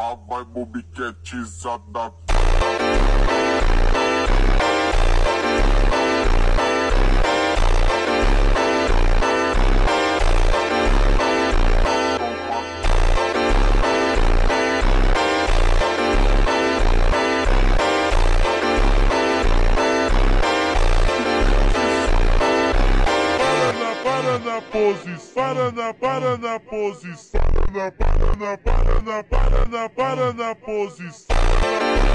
Ela vai bobiquetizada. Para na pose, para na pose, para na pose.